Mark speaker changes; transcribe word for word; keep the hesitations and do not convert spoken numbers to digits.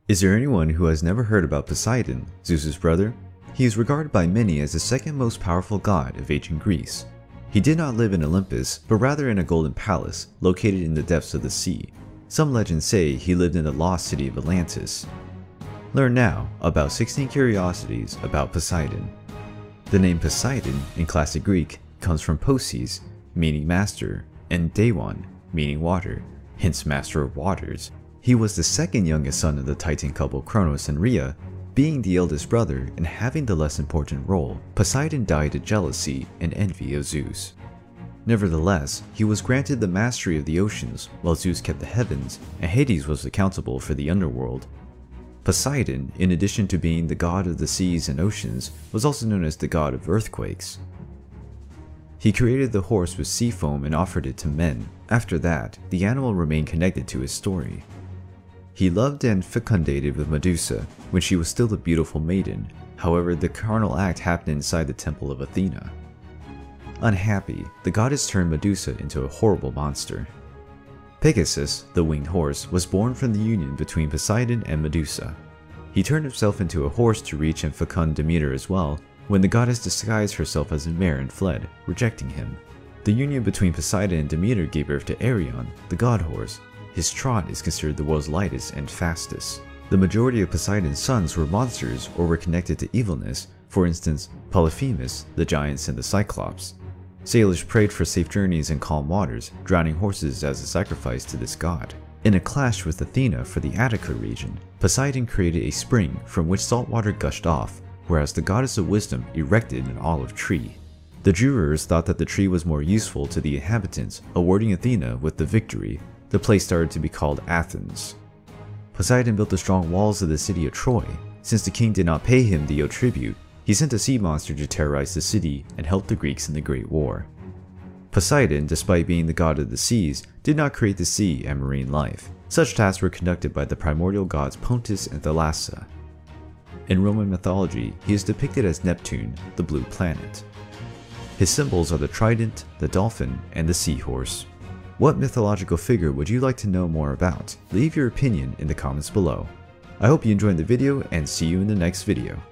Speaker 1: Is there anyone who has never heard about Poseidon, Zeus's brother? He is regarded by many as the second most powerful god of ancient Greece. He did not live in Olympus, but rather in a golden palace located in the depths of the sea. Some legends say he lived in the lost city of Atlantis. Learn now about sixteen curiosities about Poseidon. The name Poseidon in classic Greek comes from Posis, meaning master, and Daimon, meaning water, hence master of waters. He was the second youngest son of the Titan couple Kronos and Rhea. Being the eldest brother and having the less important role, Poseidon died of jealousy and envy of Zeus. Nevertheless, he was granted the mastery of the oceans, while Zeus kept the heavens, and Hades was accountable for the underworld. Poseidon, in addition to being the god of the seas and oceans, was also known as the god of earthquakes. He created the horse with sea foam and offered it to men. After that, the animal remained connected to his story. He loved and fecundated with Medusa when she was still a beautiful maiden. However, the carnal act happened inside the temple of Athena. Unhappy, the goddess turned Medusa into a horrible monster. Pegasus, the winged horse, was born from the union between Poseidon and Medusa. He turned himself into a horse to reach and fecund Demeter as well, when the goddess disguised herself as a mare and fled, rejecting him. The union between Poseidon and Demeter gave birth to Arion, the god horse. His trot is considered the world's lightest and fastest. The majority of Poseidon's sons were monsters or were connected to evilness, for instance, Polyphemus, the giants and the Cyclops. Sailors prayed for safe journeys in calm waters, drowning horses as a sacrifice to this god. In a clash with Athena for the Attica region, Poseidon created a spring from which salt water gushed off, whereas the goddess of wisdom erected an olive tree. The jurors thought that the tree was more useful to the inhabitants, awarding Athena with the victory. The place started to be called Athens. Poseidon built the strong walls of the city of Troy. Since the king did not pay him the owed tribute, he sent a sea monster to terrorize the city and help the Greeks in the Great War. Poseidon, despite being the god of the seas, did not create the sea and marine life. Such tasks were conducted by the primordial gods Pontus and Thalassa. In Roman mythology, he is depicted as Neptune, the blue planet. His symbols are the trident, the dolphin, and the seahorse. What mythological figure would you like to know more about? Leave your opinion in the comments below. I hope you enjoyed the video and see you in the next video.